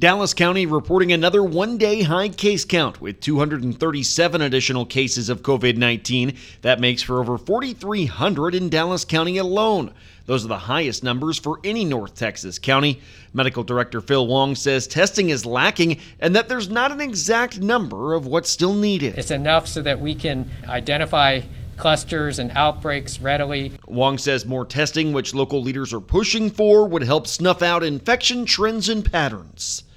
Dallas County reporting another one-day high case count with 237 additional cases of COVID-19. That makes for over 4,300 in Dallas County alone. Those are the highest numbers for any North Texas county. Medical Director Phil Wong says testing is lacking and that there's not an exact number of what's still needed. It's enough so that we can identify clusters and outbreaks readily. Wong says more testing, which local leaders are pushing for, would help snuff out infection trends and patterns.